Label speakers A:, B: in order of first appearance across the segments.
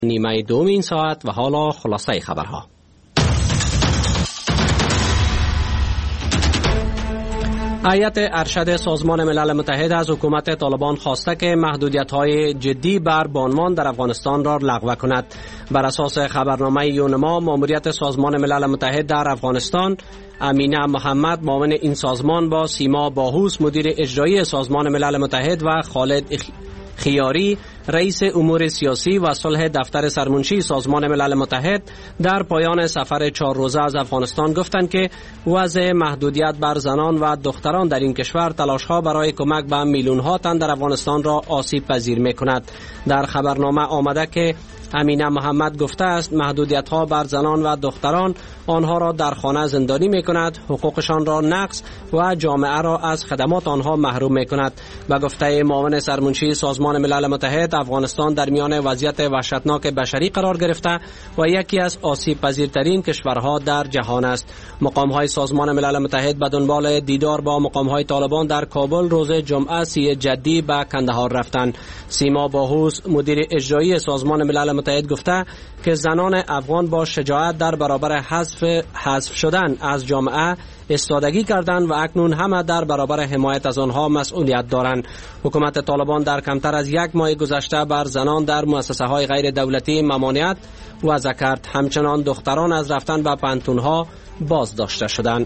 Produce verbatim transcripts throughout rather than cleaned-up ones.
A: نیمه دوم این ساعت و حالا خلاصه خبرها. هیئت ارشد سازمان ملل متحد از حکومت طالبان خواسته که محدودیت‌های جدی بر بانوان در افغانستان را لغو کند. بر اساس خبرنامه یونما، ماموریت سازمان ملل متحد در افغانستان، امینه محمد معاون این سازمان با سیما باهوس مدیر اجرایی سازمان ملل متحد و خالد خیاری رئیس امور سیاسی و صلح دفتر سرمنشی سازمان ملل متحد در پایان سفر چهار روزه از افغانستان گفتند که وضع محدودیت بر زنان و دختران در این کشور تلاش‌ها برای کمک به میلیون‌ها تن در افغانستان را آسیب پذیر می‌کند. در خبرنامه آمده که امینه محمد گفته است محدودیت‌ها بر زنان و دختران آنها را در خانه زندانی می‌کند، حقوقشان را نقض و جامعه را از خدمات آنها محروم می‌کند. به گفته معاون سرمنشی سازمان ملل متحد، افغانستان در میان وضعیت وحشتناک بشری قرار گرفته و یکی از آسیب پذیرترین کشورها در جهان است. مقام‌های سازمان ملل متحد به دنبال دیدار با مقام‌های طالبان در کابل روز جمعه سی جدی به کندهار رفتند. سیما باهوس مدیر اجرایی سازمان ملل متحد گفته که زنان افغان با شجاعت در برابر حذف حذف شدن از جامعه استادگی کردند و اکنون همه در برابر حمایت از آنها مسئولیت دارند. حکومت طالبان در کمتر از یک ماه گذشته بر زنان در مؤسسه‌های غیر دولتی ممانعت وضع کرد. همچنان دختران از رفتن به پانتون‌ها بازداشته شدند.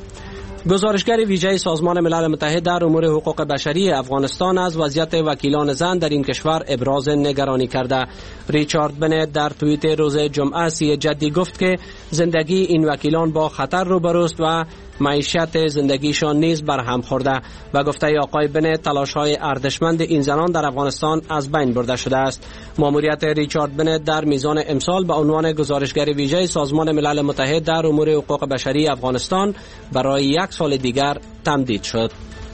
A: گزارشگر ویژه سازمان ملل متحد در امور حقوق بشری افغانستان از وضعیت وکیلان زن در این کشور ابراز نگرانی کرده. ریچارد بنت در توییت روز جمعه سی جدی گفت که زندگی این وکیلان با خطر روبروست و معیشت زندگیشان نیز برهم خورده و گفته آقای بنت تلاش‌های ارزشمند این زنان در افغانستان از بین برده شده است. ماموریت ریچارد بنت در میزان امسال به عنوان گزارشگر ویژه سازمان ملل متحد در امور حقوق بشری افغانستان برای یک سال دیگر تمدید شد.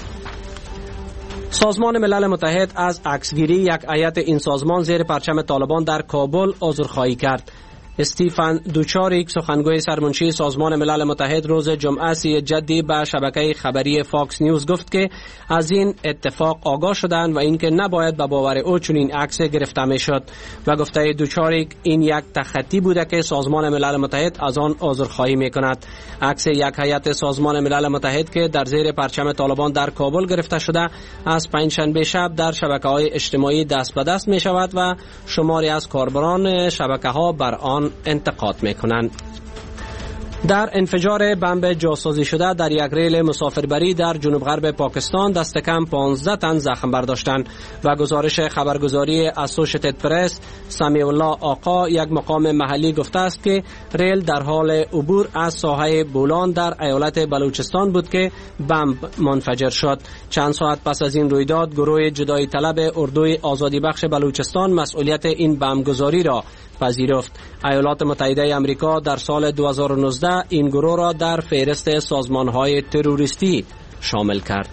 A: سازمان ملل متحد از عکسگیری یک هیئت این سازمان زیر پرچم طالبان در کابل عذرخواهی کرد. استیفن دوچاریک سخنگوی سرمنشی سازمان ملل متحد روز جمعه سی جدی به شبکه خبری فاکس نیوز گفت که از این اتفاق آگاه شدند و اینکه نباید به باور او چنین عکس گرفته میشد و گفته دوچاریک این یک تخطی بوده که سازمان ملل متحد از آن عذرخواهی میکند. عکس یک هیئت سازمان ملل متحد که در زیر پرچم طالبان در کابل گرفته شده از پنجشنبه شب در شبکه‌های اجتماعی دست به دست می شود و شماری از کاربران شبکه‌ها بر آن انتقاد میکنند. در انفجار بمب جاسازی شده در یک ریل مسافربری در جنوب غرب پاکستان دست کم پانزده تن زخم برداشتند و گزارش خبرگزاری اسوشیتد پرس سمیع الله آقا یک مقام محلی گفته است که ریل در حال عبور از ساحه بولان در ایالت بلوچستان بود که بمب منفجر شد. چند ساعت پس از این رویداد گروه جدایی طلب اردوی آزادی بخش بلوچستان مسئولیت این بمبگذاری را پذیرفت. ایالات متحده آمریکا در سال دو هزار و نوزده این گروه را در فهرست سازمان‌های تروریستی شامل کرد.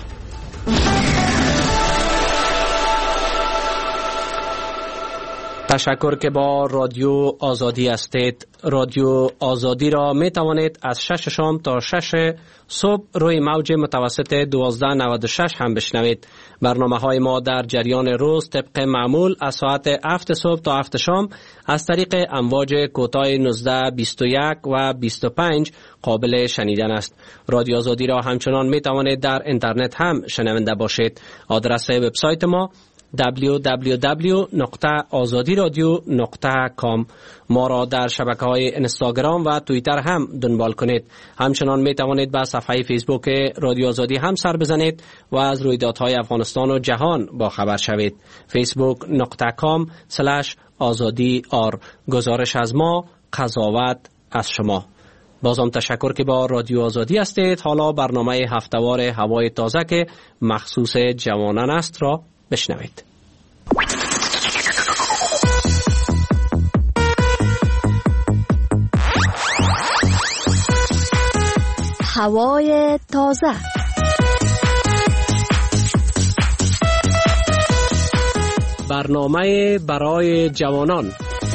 A: تشکر که با رادیو آزادی هستید. رادیو آزادی را می توانید از شش شام تا شش صبح روی موج متوسط دوازده نود و شش هم بشنوید. برنامه های ما در جریان روز طبق معمول از ساعت هفت صبح تا هفت شام از طریق امواج کوتاه نوزده، بیست و یک و بیست و پنج قابل شنیدن است. رادیو آزادی را همچنان می توانید در اینترنت هم شنونده باشید. آدرس وبسایت ما دبلیو دبلیو دبلیو نقطه آزادی رادیو نقطه کام. ما را در شبکه‌های اینستاگرام و توییتر هم دنبال کنید. همچنان می توانید به صفحه فیسبوک رادیو آزادی هم سر بزنید و از رویدادهای افغانستان و جهان با خبر شوید. فیسبوک نقطه کام سلش آزادی آر. گزارش از ما، قضاوت از شما. بازم تشکر که با رادیو آزادی هستید. حالا برنامه هفته‌وار هوای تازه که مخصوص جوانان است را بشنوید.
B: هوای تازه.
A: برنامه برای جوانان.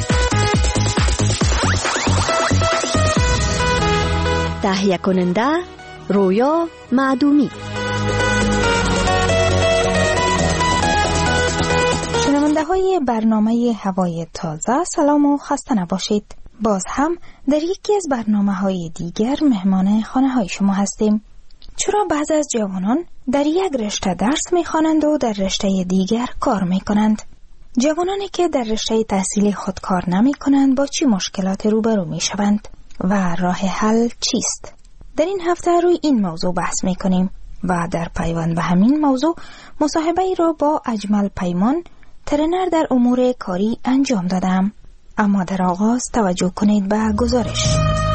B: تهیه کننده رویا معدومی. شنونده
C: های برنامه هوای تازه سلام و خسته نباشید. باز هم در یکی از برنامه های دیگر مهمان خانه های شما هستیم. چرا بعض از جوانان در یک رشته درس میخوانند و در رشته دیگر کار میکنند؟ جوانانی که در رشته تحصیلی خود کار نمی کنند با چی مشکلات روبرو می شوند و راه حل چیست؟ در این هفته روی این موضوع بحث می کنیم و در پیوند به همین موضوع مصاحبه ای را با اجمل پیمان ترینر در امور کاری انجام دادم. اما در آغاز توجه کنید به گزارش.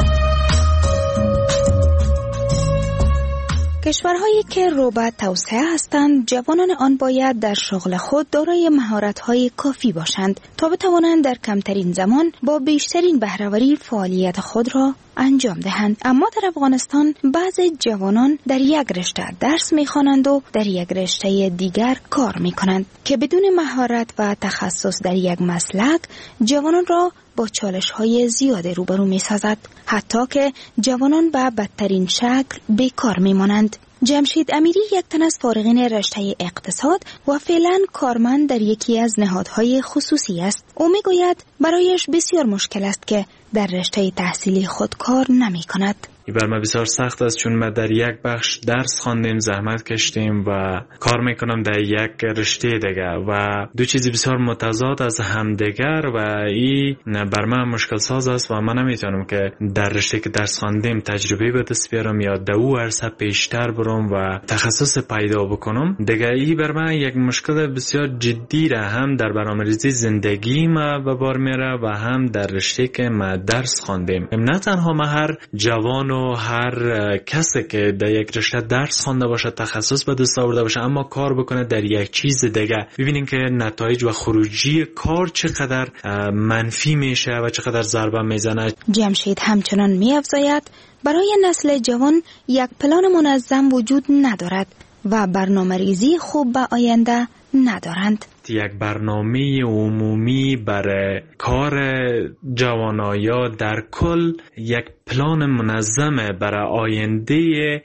C: کشورهایی که رو به توسعه هستند، جوانان آن باید در شغل خود دارای مهارت‌های کافی باشند تا بتوانند در کمترین زمان با بیشترین بهره‌وری فعالیت خود را انجام دهند. اما در افغانستان بعضی جوانان در یک رشته درس می‌خوانند و در یک رشته دیگر کار می‌کنند که بدون مهارت و تخصص در یک مسلک جوانان را با چالش‌های زیاد روبرو می‌سازد، حتی که جوانان به بدترین شکل بیکار می‌مانند. جمشید امیری یک تن از فارغین رشته اقتصاد و فعلا کارمند در یکی از نهادهای خصوصی است. او میگوید برایش بسیار مشکل است که در رشته تحصیلی خود کار نمی کند.
D: این بر ما بسیار سخت است، چون ما در یک بخش درس خواندیم، زحمت کشیدیم و کار میکنم در یک رشته دیگر و دو چیزی بسیار متضاد از همدیگر و این بر من مشکل ساز است و من نمیتونم که در رشته که درس خواندیم تجربه به دست بیارم یا در او عرصه پیشتر برم و تخصص پیدا بکنم. دیگر این بر من یک مشکل بسیار جدی را هم در برنامه‌ریزی زندگی ما به بار میاره و هم در رشته که ما درس خواندیم. نه تنها ما هر جوان و هر کسی که در یک رشته درس خوانده باشه، تخصص به دست آورده باشه، اما کار بکنه در یک چیز دیگه، ببینین که نتایج و خروجی کار چقدر منفی میشه و چقدر ضربه میزنه.
C: جمشید همچنان می‌افزاید برای نسل جوان یک پلان منظم وجود ندارد و برنامه‌ریزی خوب به آینده ندارند.
D: یک برنامه عمومی برای کار جوانایا در کل، یک پلان منظمه برای آینده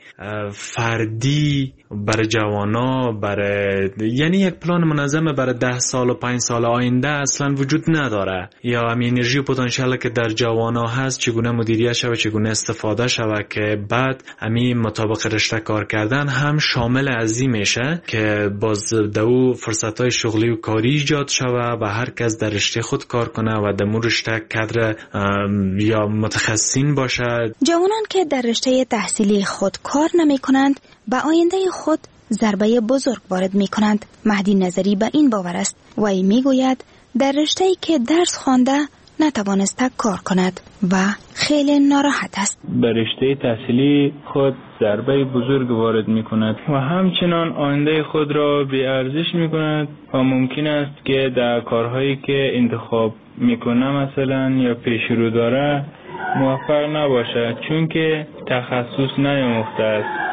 D: فردی برای جوانا، برای یعنی یک پلان منظمه برای ده سال و پنج سال آینده اصلا وجود نداره. یا همین انرژی و پتانسیلی که در جوانا هست چگونه مدیریت شود، چگونه استفاده شود که بعد همین مطابق رشته کار کردن هم شامل از این میشه که باز دو فرصت‌های شغلی و کاری ایجاد شود و هر کس در رشته خود کار کنه و در مون رشته کادر یا متخصصین باشه.
C: جوانان که در رشته تحصیلی خود کار نمی کنند به آینده خود ضربه بزرگ وارد می کنند. مهدی نظری به این باور است و ای می گوید در رشته‌ای که درس خوانده نتوانسته کار کند و خیلی ناراحت است.
E: به رشته تحصیلی خود ضربه بزرگ وارد می کند و همچنان آینده خود را بی ارزش می کند و ممکن است که در کارهایی که انتخاب می کنه مثلا یا پیش رو داره موفق نباشد، چون که تخصص نیاموخته است.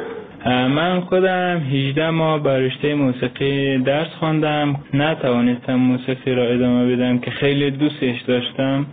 E: من خودم هجده ماه به رشته موسیقی درس خواندم، نتوانستم موسیقی را ادامه بدم که خیلی دوستش داشتم،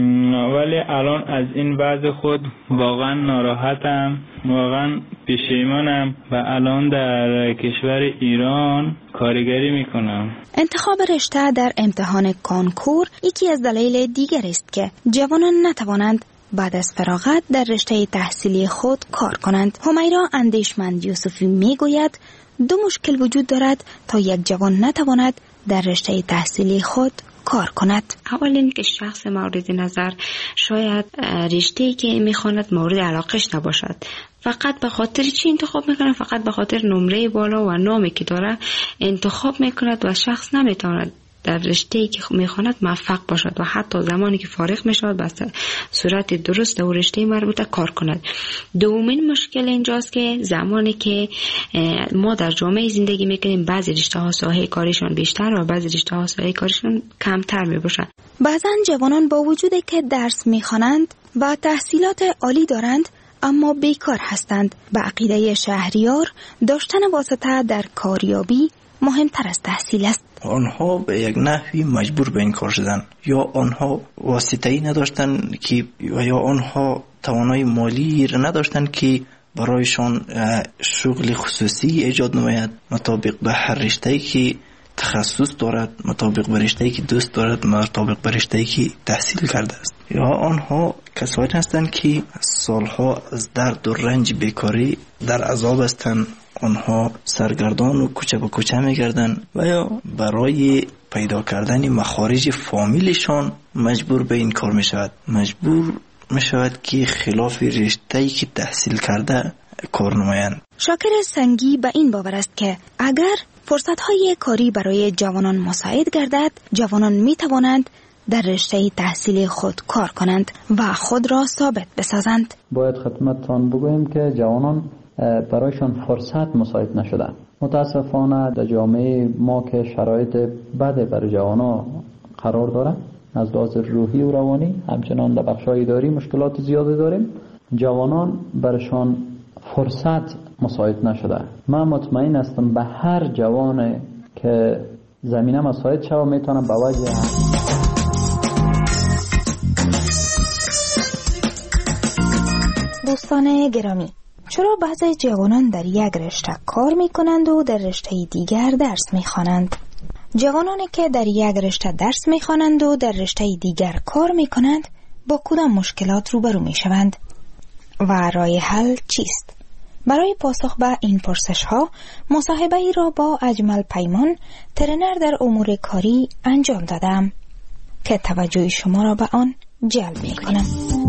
E: ولی الان از این وضع خود واقعا ناراحتم، واقعا پشیمانم و الان در کشور ایران کارگری میکنم.
C: انتخاب رشته در امتحان کانکور یکی از دلایل دیگر است که جوانان نتوانند بعد از فراغت در رشته تحصیلی خود کار کنند. همیرا اندیشمند یوسفی میگوید دو مشکل وجود دارد تا یک جوان نتواند در رشته تحصیلی خود کار کند.
F: اول این که شخص مورد نظر شاید رشته‌ای که میخواند مورد علاقش نباشد، فقط به خاطر چی انتخاب میکنه؟ فقط به خاطر نمره بالا و نامی که داره انتخاب میکند و شخص نمیتواند در رشته‌ای که میخواند موفق باشد و حتی زمانی که فارغ میشود به صورت درست در رشته مربوطه کار کند. دومین مشکل اینجاست که زمانی که ما در جامعه زندگی میکنیم بعضی رشته ها ساحه کارشان بیشتر و بعضی رشته ها ساحه کارشان کمتر میباشد.
C: بعضا جوانان با وجودی که درس میخوانند و تحصیلات عالی دارند اما بیکار هستند. به عقیده شهریار داشتن واسطه در کاریابی مهمتر از تحصیل است.
G: آنها به یک نحوی مجبور به این کار شدن، یا آنها واسطه‌ای نداشتن که یا آنها توانایی مالی را نداشتن که برایشان شغل خصوصی ایجاد نماید مطابق به هر رشته‌ای که تخصص دارد، مطابق به رشته‌ای که دوست دارد، مطابق به رشته‌ای که تحصیل کرده است. یا آنها کسانی هستند که سالها از درد و رنج بیکاری در عذاب هستند، آنها سرگردان و کوچه به کوچه میگردند و یا برای پیدا کردن مخارج فامیلشان مجبور به این کار میشود، مجبور میشود که خلاف رشته‌ای که تحصیل کرده کار نمایند.
C: شاکر سنگی به این باور است که اگر فرصت‌های کاری برای جوانان مساعد گردد، جوانان می‌توانند در رشته تحصیلی خود کار کنند و خود را ثابت بسازند.
H: باید خدمتتان بگوییم که جوانان برایشان فرصت مساعد نشده. متاسفانه در جامعه ما که شرایط بده برای جوانان قرار داره، از لحاظ روحی و روانی، همچنان در بخش‌های اداری مشکلات زیادی داریم. جوانان برشان فرصت مساعد نشده. من مطمئن هستم به هر جوان که زمینه مساعد شده میتونم به وجه
C: دوستان گرامی، چرا بعضی جوانان در یک رشته کار میکنند و در رشته دیگر درس میخوانند؟ جوانانی که در یک رشته درس میخوانند و در رشته دیگر کار میکنند با کدام مشکلات روبرو میشوند و راه حل چیست؟ برای پاسخ به این پرسش ها مصاحبه ای را با اجمل پیمان، ترینر در امور کاری انجام دادم که توجه شما را به آن جلب میکنم.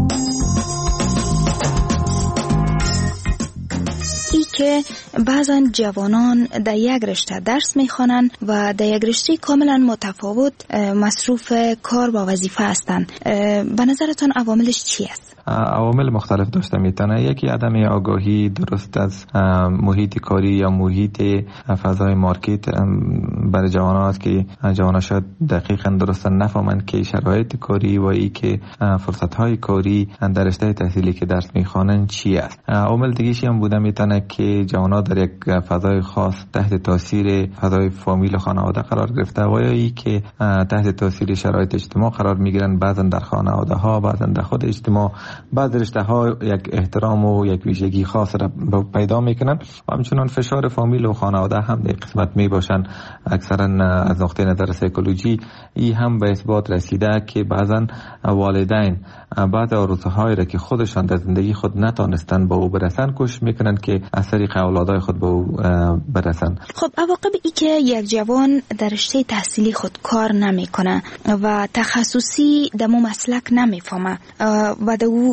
C: ای که بعضا جوانان در یک رشته درس میخوانند و در یک رشته کاملا متفاوت مصروف کار با وظیفه هستند. به نظرتان عواملش چی است؟
I: عوامل مختلف داشته میتونه. یکی عدم آگاهی درست از محیط کاری یا محیط فضای مارکت برای جوانان است که جوانان شاید دقیقاً درست نفهمند که شرایط کاری و ای که فرصت‌های کاری در رشته تحصیلی که درس میخوانند چی است. عامل دیگه‌ای هم بوده میتونه که جوانان در یک فضای خاص تحت تاثیر فضای فامیل و خانواده قرار گرفته و یا ای که تحت تاثیر شرایط اجتماع قرار میگیرن، بعضا در خانواده ها، بعضا در خود اجتماع بعض رشته ها یک احترام و یک ویژگی خاص را پیدا میکنن و همچنان فشار فامیل و خانواده هم در قسمت می باشن. اکثرا از نقطه نظر سایکولوژی ای هم به اثبات رسیده که بعضا والدین بعض آرزوهای را که خودشان در زندگی خود نتانستن به او برسن کوشش میکنن که از طریق اولادای خود به او برسن.
C: خب عواقب ای که یک جوان در رشته تحصیلی خود کار نمیکنه و تخصصی دمو مسلک نمیفهمه و دو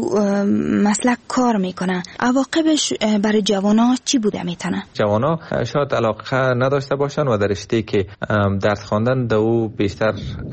C: مسلک کار میکنه، عواقبش برای جوانا چی بوده میتونه؟
I: جوانا شاید علاقه نداشته باشن و در رشته که درس خواندن دو بیشتر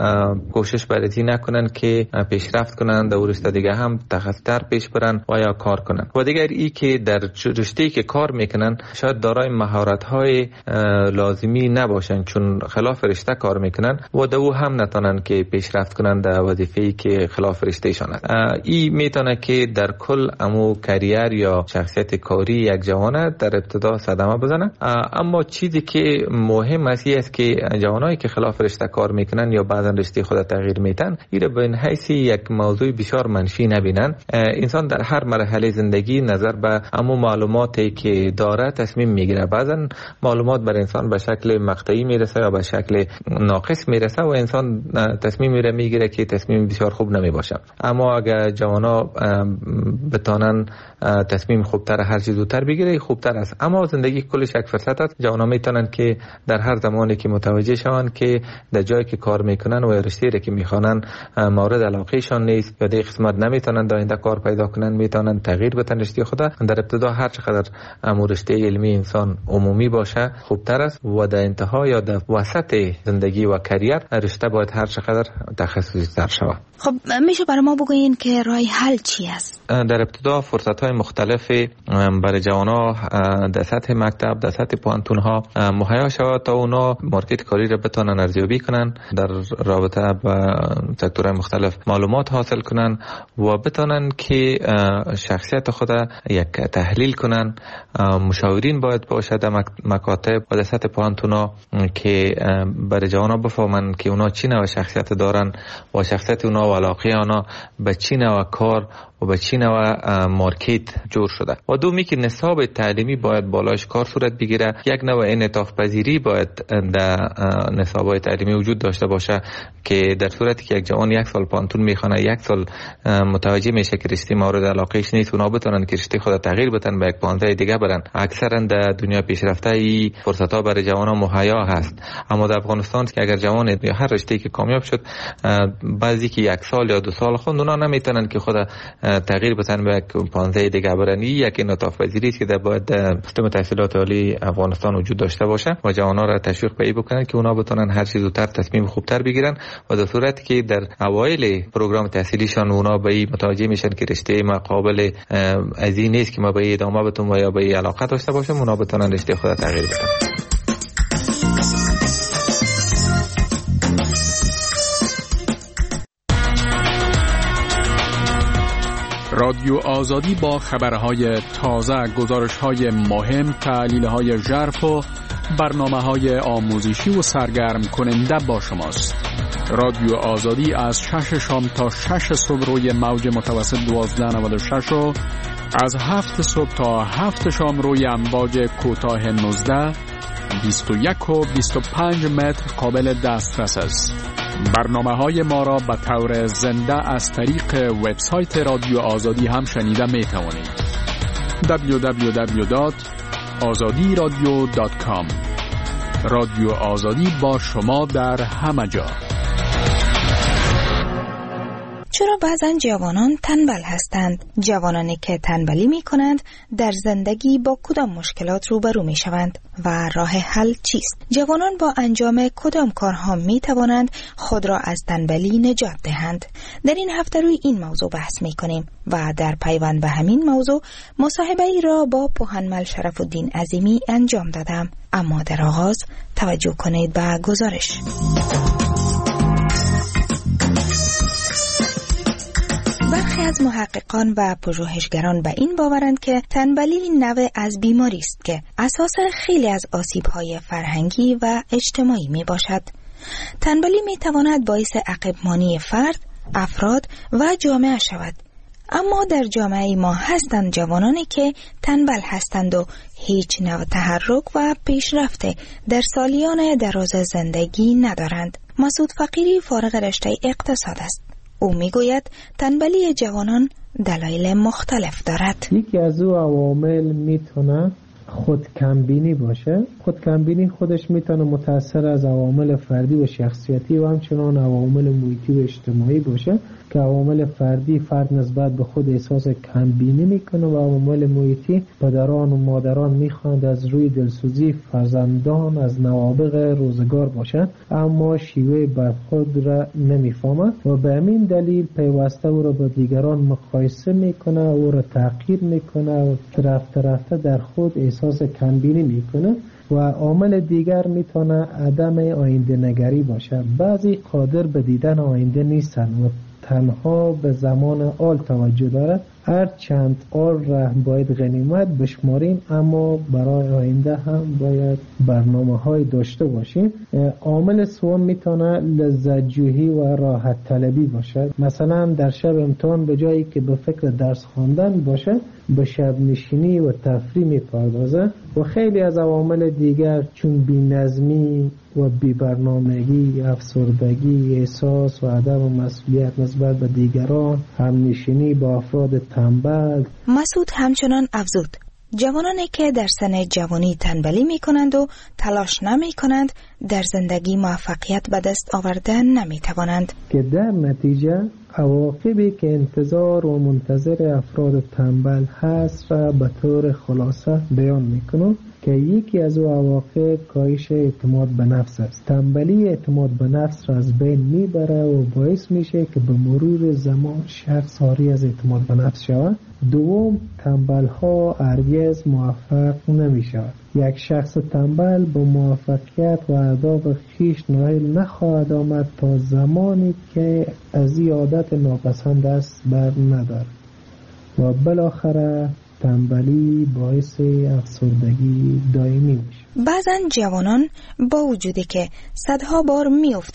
I: کوشش برای نکنن که پیشرفت کنن، در رشته دیگه هم تخصصتر پیش برن و یا کار کنن. و دیگر ای که در رشته که کار میکنن شاید دارای مهارت های لازمی نباشن چون خلاف رشته کار میکنن و دو هم نتونن که پیشرفت کنن در وظیفه‌ای که خلاف رشته شان است. ای میتونه که در کل امو کریر یا شخصیت کاری یک جوانه در ابتدا صدمه بزنه. اما چیزی که مهم است است که جوانایی که خلاف رشته کار میکنن یا بعضا رشته خود تغییر میتن ایره به این حیث یک موضوع بسیار منفی نبینن. انسان در هر مرحله زندگی نظر به امو معلوماتی که داره تصمیم میگیره. بعضا معلومات بر انسان به شکل مقطعی میرسه یا به شکل ناقص میرسه و انسان تصمیم میره میگیره که تصمیم بسیار خوب نمیباشه. اما اگر جوانا بتانن تصمیم خوبتر هر چیز زودتر بگیره خوبتر است. اما زندگی کلش یک فرصت است. جوانا میتونن که در هر زمانی که متوجه شون که در جایی که کار میکنن و رشته‌ای که میخوانن مورد علاقهشان نیست یا در قسمت نمیتونن در آینده کار پیدا کنن، میتونن تغییر بدن رشته خود. در ابتدا هر چقدر امور رشته علمی انسان عمومی باشه خوبتر است و در انتها یا در وسط زندگی و کریر رشته باید هر چقدر تخصصی تر شود.
C: خب میشه برای ما بگوین که راه حل چی است؟
I: در ابتدا فرصت‌های مختلف برای جوانا در سطح مکتب، در سطح پانتون ها مهیا شود تا اونا مارکت کاری را بتونن ارزیابی کنن، در رابطه با سکتورهای مختلف معلومات حاصل کنن و بتونن که شخصیت خود یک تحلیل کنن. مشاورین باید باشه در مکاتب و در سطح پانتون ها که برای جوانا بفهمن که اونا چی نوع شخصیت دارن و شخصیت اونا و علاقه اونا به چی نوع کار و به چی نوع مارکت جور شده. و دومی که نصاب تعلیمی باید بالاش کار صورت بگیره. یک نوع انعطاف پذیری باید در نصاب‌های تعلیمی وجود داشته باشه که در صورتی که یک جوان یک سال پانتون میخونه، یک سال متوجه میشه که رشته مورد علاقهش نیست، اونا بتونن که رشته خود تغییر بدن، به یک پانزه دیگه برن. اکثرا در دنیا پیشرفته ای فرصت‌ها برای جوانان مهیا هست، اما در افغانستان که اگر جوان یا هر رشته‌ای که کامیاب شد، بعضی که یک سال یا دو سال خوند، اونا نمیتونن که خود تغییر بدن به یک پانزه دیگه برن. یک انعطاف پذیری است که در باید سیستم تحصیلات عالی افغانستان وجود داشته باشه و جوانان را تشویق به این بکنن که اونا بتونن هر چیز زودتر تصمیم خوبتر بگیرن و در صورتی که در اوایل پروگرام تحصیلیشان اونا به این متوجه میشن که رشته ما قابل از این نیست که ما به این ادامه بدیم و یا به این علاقه داشته باشیم، اونا بتونن رشته خود تغییر بدن.
J: رادیو آزادی با خبرهای تازه، گزارش‌های مهم، تحلیل‌های ژرف و برنامه‌های آموزشی و سرگرم کننده با شماست. رادیو آزادی از شش شام تا شش صبح روی موج متوسط دوازده نود و شش و از هفت صبح تا هفت شام روی امواج کوتاه نوزده، بیست و یک و بیست و پنج متر قابل دسترس است. برنامه‌های ما را به طور زنده از طریق وبسایت رادیو آزادی هم شنیده می توانید. دبلیو دبلیو دبلیو دات آزادی رادیو دات کام. رادیو آزادی با شما در همه جا.
C: چرا بعضن جوانان تنبل هستند؟ جوانانی که تنبلی می کنند در زندگی با کدام مشکلات روبرو می شوند و راه حل چیست؟ جوانان با انجام کدام کارها می توانند خود را از تنبلی نجات دهند؟ در این هفته روی این موضوع بحث می کنیم و در پیوند به همین موضوع مصاحبه ای را با پوهنمل شرف الدین عظیمی انجام دادم. اما در آغاز توجه کنید به گزارش. برخی از محققان و پژوهشگران به این باورند که تنبلی نوع از بیماری است که اساس خیلی از آسیب‌های فرهنگی و اجتماعی می باشد. تنبلی می تواند باعث عقب‌مانی فرد، افراد و جامعه شود. اما در جامعه ما هستند جوانانی که تنبل هستند و هیچ نوع تحرک و پیشرفت در سالیان دراز زندگی ندارند. مسعود فقیری فارغ رشته اقتصاد است. او میگوید تنبلی جوانان دلایل مختلف دارد.
K: یکی از او عوامل میتونه خود کمبینی باشه. خود کمبینی خودش میتونه متأثر از عوامل فردی و شخصیتی و همچنان عوامل محیطی و اجتماعی باشه که عوامل فردی فرد نسبت به خود احساس کمبینی میکنه و عوامل محیطی پدران و مادران میخواند از روی دلسوزی فرزندان از نوابغ روزگار باشند، اما شیوه برخورد را نمیفهمند و به همین دلیل پیوسته او را با دیگران مقایسه میکنه، او را تحقیر میکنه و رفته رفته در خود احساس کمبینی میکنه. و عامل دیگر میتونه عدم آینده نگری باشه. بعضی قادر به دیدن آینده نیستن و تنها به زمان آل توجه دارد. هر چند آل را باید غنیمت بشماریم، اما برای آینده هم باید برنامه های داشته باشیم. عامل سوم میتونه لذت جویی و راحت طلبی باشه. مثلا در شب امتحان به جایی که به فکر درس خواندن باشه به شب نشینی و تفریح میپردازه. و خیلی از عوامل دیگر چون بی‌نظمی و بی‌برنامگی، افسردگی، احساس و عدم مسئولیت نسبت به دیگران، همنشینی با افراد تنبل.
C: مسعود همچنان افزود جوانانی که در سن جوانی تنبلی می کنند و تلاش نمی کنند در زندگی موفقیت به دست آوردن نمی توانند
K: که در نتیجه عواقبی که انتظار و منتظر افراد تنبل هست را به طور خلاصه بیان می کنم که یکی از او عواقب کاهش اعتماد به نفس است. تنبلی اعتماد به نفس را از بین میبره و باعث میشه که به مرور زمان شخص عاری از اعتماد به نفس شود. دوم، تنبل ها هرگز موفق نمی شود. یک شخص تنبل با موفقیت و اهداف خویش نائل نخواهد آمد تا زمانی که از این عادت ناپسند است بر ندارد و بالاخره تنبلی باعث افسردگی دائمی میشه.
C: بعضن جوانان با وجودی که صدها بار میافتن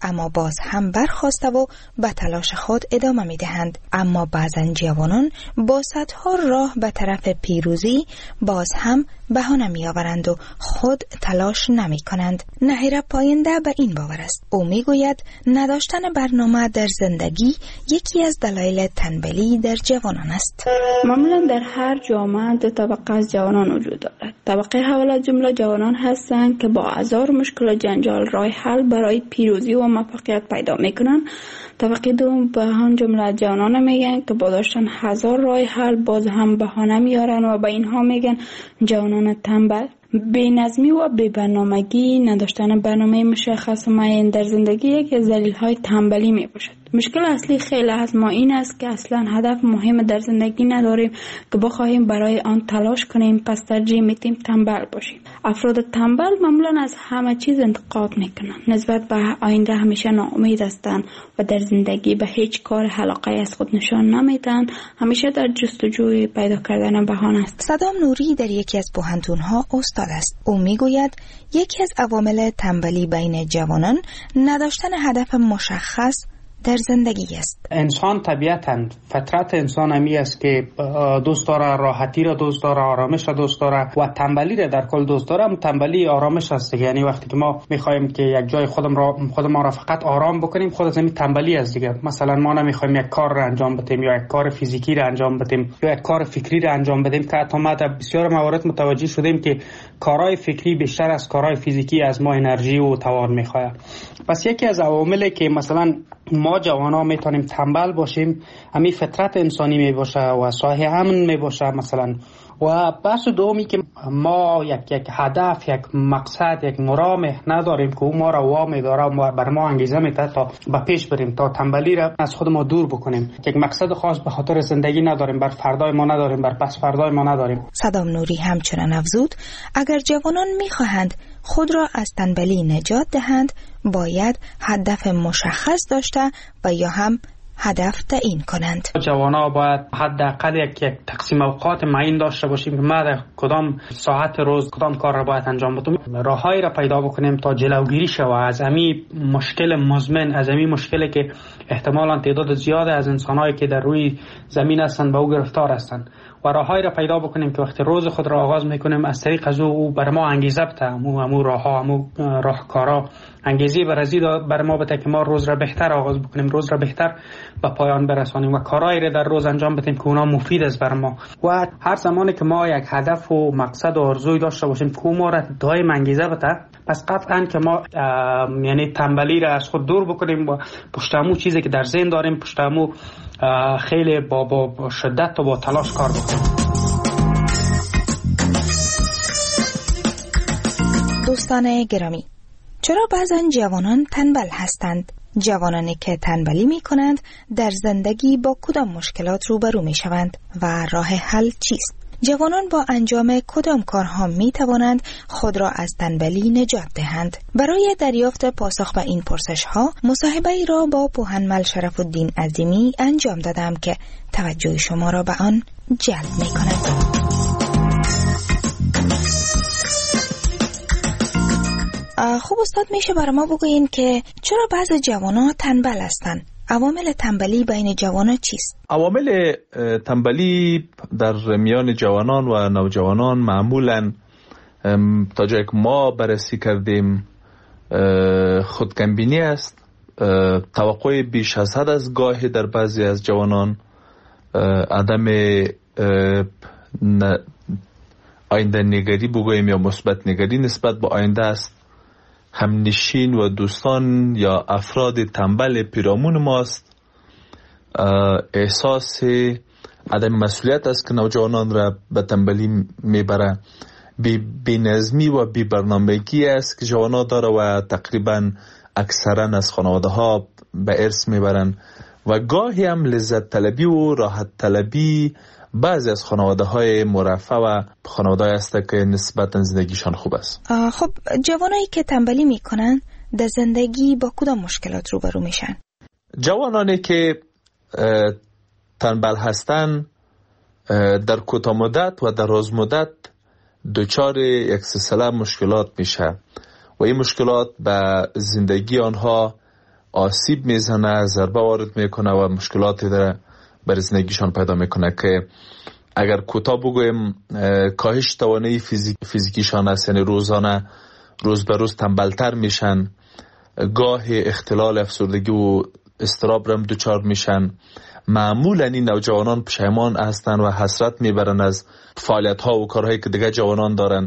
C: اما باز هم برخاسته و به تلاش خود ادامه می دهند. اما بعضن جوانان با صدها راه به طرف پیروزی باز هم بهانه می آورند و خود تلاش نمی کنند. نهیره پاینده به این باور است. او می گوید نداشتن برنامه در زندگی یکی از دلایل تنبلی در جوانان است.
L: معمولا در هر جامعه دو طبقه از جوانان وجود دارد. طبقه اول از جمله جوانان هستند که با هزار مشکل و جنجال راه حل برای پیروزی و موفقیت پیدا میکنند. طبقه دوم به هم جمله جوانان میگن که با داشتن هزار راه حل باز هم بهانه میارن و به اینها میگن جوانان تنبل. بی نظمی و بی برنامگی، نداشتن برنامه مشخص معین در زندگی یکی از دلایل تنبلی می باشد. مشکل اصلی خیلی از ما این است که اصلا هدف مهم در زندگی نداریم که بخواهیم برای آن تلاش کنیم، پس ترجیح میدیم تنبل باشیم. افراد تنبل معمولا از همه چیز انتقاد میکنند، نسبت به آینده همیشه ناامید هستند و در زندگی به هیچ کار علاقه از خود نشان نمیدن، همیشه در جستجوی پیدا کردن بهانه است.
C: صدام نوری در یکی از پوهنتون‌ها استاد است. او میگوید یکی از عوامل تنبلی بین جوانان نداشتن هدف مشخص در زندگی است.
M: انسان طبیعتاً فطرت انسان همی است که دوست داره راحتی را دوست داره، آرامش را دوست داره و تنبلی را در کل دوست داره. تنبلی آرامش است، یعنی وقتی که ما میخوایم که یک جای خودم را خودم را فقط آرام بکنیم، خود از همین تنبلی است دیگه. مثلا ما نمیخوایم یک کار را انجام بدیم یا یک کار فیزیکی را انجام بدیم یا یک کار فکری را انجام بدیم که حتی ما در بسیار موارد متوجه شدیم که کارهای فکری بیشتر از کارهای فیزیکی از ما انرژی و توان میخواد. پس یکی از عواملی که مثلا ما جوانا میتونیم تنبل باشیم همین فطرت انسانی می باشه و صاحب امن می باشه مثلا. و بحث دومی که ما یک یک هدف، یک مقصد، یک مرام نداریم که او ما را وامی داره و بر ما انگیزه میده تا به پیش بریم، تا تنبلی را از خود ما دور بکنیم. یک مقصد خاص به خاطر زندگی نداریم، بر فردای ما نداریم، بر پس فردای ما نداریم.
C: صدام نوری همچنان افزود اگر جوانان میخواهند خود را از تنبلی نجات دهند باید هدف مشخص داشته و یا هم هدف تعیین کنند.
M: جوانا باید حداقل یک یک تقسیم اوقات معین داشته باشیم که ما در کدام ساعت روز کدام کار را باید انجام بدیم. راههایی را پیدا بکنیم تا جلوگیری شود از همین مشکل مزمن، از همین مشکلی که احتمالاً تعداد زیاد از انسان‌هایی که در روی زمین هستند به او گرفتار هستند و راههایی را پیدا بکنیم که وقتی روز خود را آغاز میکنیم از طریق از او بر ما انگیزه بده، همو همو راهها، همو راهکارا انگیزه برازی بر ما بده که ما روز را بهتر آغاز بکنیم، روز را بهتر به پایان برسانیم و کارهایی را در روز انجام بدیم که اونا مفید است بر ما. و هر زمانی که ما یک هدف و مقصد و آرزوی داشته باشیم که ما را دائم انگیزه بده، پس قطعاً که ما یعنی تنبلی را از خود دور بکنیم و پشت همون چیزی که در ذهن داریم پشت همون خیلی با, با, با شدت و با تلاش کار بکنیم.
C: دوستان گرامی، چرا بعضن جوانان تنبل هستند؟ جوانانی که تنبلی می کنند در زندگی با کدام مشکلات روبرو می شوند و راه حل چیست؟ جوانان با انجام کدام کارها می توانند خود را از تنبلی نجات دهند؟ برای دریافت پاسخ به این پرسش ها مصاحبه ای را با پوهنمل شرف الدین عظیمی انجام دادم که توجه شما را به آن جلب می کند. خوب استاد، میشه برای ما بگوین که چرا بعض جوانان تنبل هستند؟ عوامل تنبلی بین جوانان چیست؟
I: عوامل تنبلی در میان جوانان و نوجوانان معمولاً تا جایی که ما بررسی کردیم خودکمبینی است، توقع بیش از حد از گاهی در بعضی از جوانان، عدم آینده نگری بگوییم یا مثبت نگری نسبت به آینده است. همنشین و دوستان یا افراد تنبل پیرامون ماست. احساس عدم مسئولیت است که نوجوانان را به تنبلی میبره. بی نظمی و بی برنامگی است که جوانان داره و تقریبا اکثرا از خانواده ها به ارث میبرن و گاهی هم لذت طلبی و راحت طلبی بعضی از خانواده های مرفه و خانواده های هسته که نسبتا زندگیشان خوب است.
C: خب جوانایی که تنبلی میکنن در زندگی با کدام مشکلات روبرو میشن؟
I: جوانانی که تنبل هستن در کوتاه مدت و در دراز مدت دچار یک سلسله مشکلات میشه و این مشکلات به زندگی آنها آسیب میزنه، ضربه وارد میکنه و مشکلاتی در بر زندگیشان پیدا میکنه که اگر کوتاه بگویم کاهش توانایی فیزیک فیزیکیشان است، یعنی روزانه روز به روز تنبلتر میشن، گاه اختلال افسردگی و اضطراب رم دچار میشن. معمولا این نوجوانان پشیمان هستن و حسرت میبرن از فعالیت ها و کارهایی که دیگه جوانان دارن.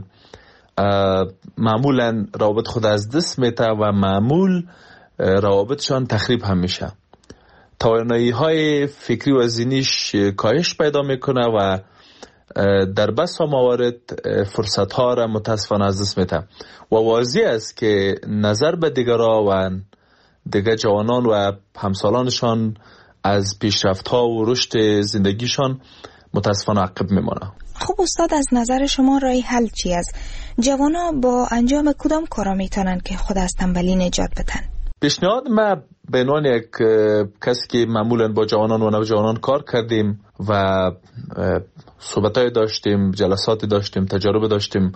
I: معمولا روابط خود از دست میته و معمول روابطشان تخریب هم میشه. توانایی های فکری و ذهنیش کاهش پیدا میکنه و در بسا موارد فرصت ها را متاسفانه از دست میده و واضح است که نظر به دیگرها و دیگر جوانان و همسالانشان از پیشرفت ها و رشد زندگیشان متاسفانه عقب میمانه.
C: خب استاد، از نظر شما راه حل چی است؟ جوانا با انجام کدام کارا میتونن که خود از تنبلی نجات بدن؟
I: پیشنهاد ما به عنوان یک کسی که معمولا با جوانان و نوجوانان کار کردیم و صحبتای داشتیم، جلساتی داشتیم، تجارب داشتیم،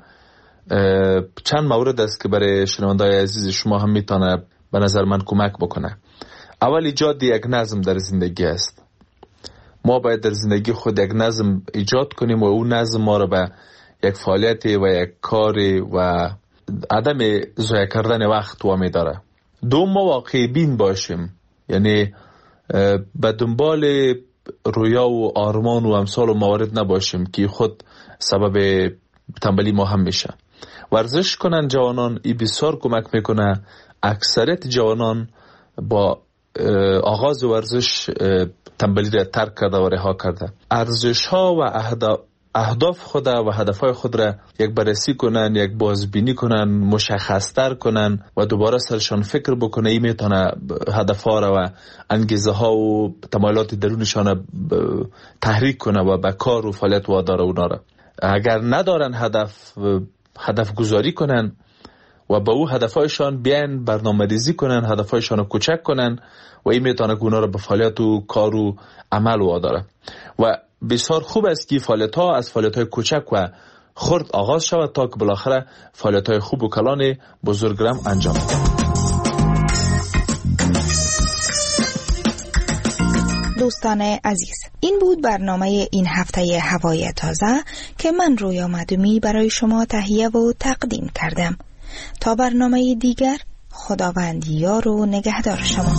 I: چند مورد است که برای شنونده‌های عزیز شما هم میتونه به نظر من کمک بکنه. اول ایجاد یک نظم در زندگی است. ما باید در زندگی خود یک نظم ایجاد کنیم و اون نظم ما رو به یک فعالیتی و یک کاری و عدم ضایع کردن وقت وامی داره. دوم، ما واقعی بین باشیم، یعنی به دنبال رویا و آرمان و امثال و موارد نباشیم که خود سبب تنبلی ما هم میشه. ورزش کنن جوانان، این بسیار کمک میکنه. اکثریت جوانان با آغاز ورزش تنبلی را ترک کرده و رها کرده. ارزش ها و اهداف خود و هدف های خود را یک بررسی کنن، یک بازبینی کنن، مشخصتر کنن و دوباره سرشان فکر بکنه. این میتونه هدف ها را و انگیزه ها و تمایلات درونشان تحریک کنه و به کار و فعالیت واداره اونا را. اگر ندارن هدف، هدف گذاری کنن و با او هدفهایشان بیان برنامه ریزی کنن، هدفهایشان رو کوچک کنن و این میتونه که اونا رو به فعالیت و کار و عمل واداره. و بسیار خوب است که فعالیت ها از فعالیت های کوچک و خرد آغاز شود تا که بالاخره فعالیت های خوب و کلان بزرگرم انجام بده.
C: دوستان عزیز، این بود برنامه این هفته هوای تازه که من رویا معدومی برای شما تهیه و تقدیم کردم. تا برنامه دیگر، خداوند یار و نگهدار شما.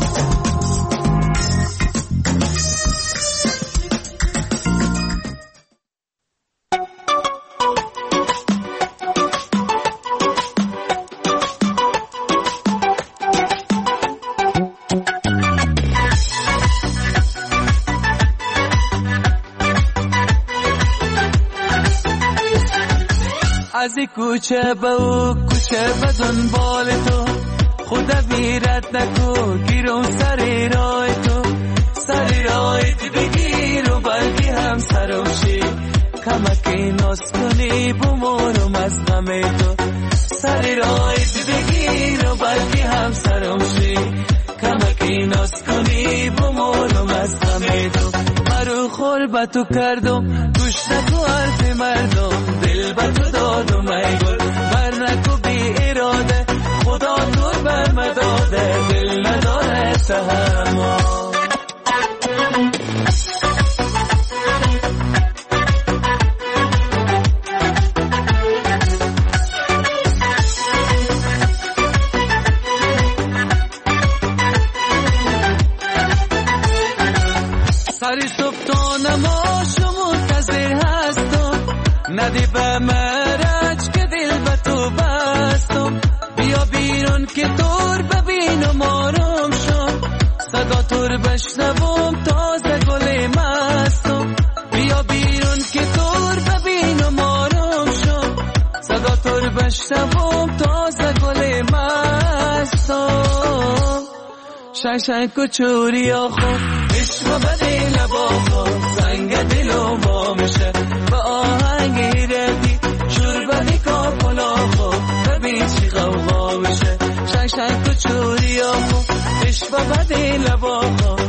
N: از کوچه به او کوچه به دنبال تو، خدا بیرت نکو گیرم سر رای تو، سر رای بگیر و بلگی هم سرم شی، کمکی ناز کنی بمورم از غم تو، سر رای بگیر و بلگی هم سرم شی، کمکی ناز کنی بمورم از غم تو. مرو خور با تو کردم گوش نکو حرف مردم، دل با تو دادم ای گل بر نکو بی اراده، خدا دور بر مداده دل نداره تحمل. سری صبح تا نماز منتظر هستم، ندی به مرج که دل به تو بستم، بیا بیرون که دور ببینم آرام شم، صدا تور بشنوم تازه گل مستم، بیا بیرون که دور ببینم آرام شم، صدا تور بشنوم تازه گل مستم. شنگ کچوری آخو عشق بده لبا خود سنگ دلو با میشه با آهنگ ردی شور بدی کاپلا خود ببین چی غوغا میشه. شنگ شنگ کچوری آخو عشق بده لبا خود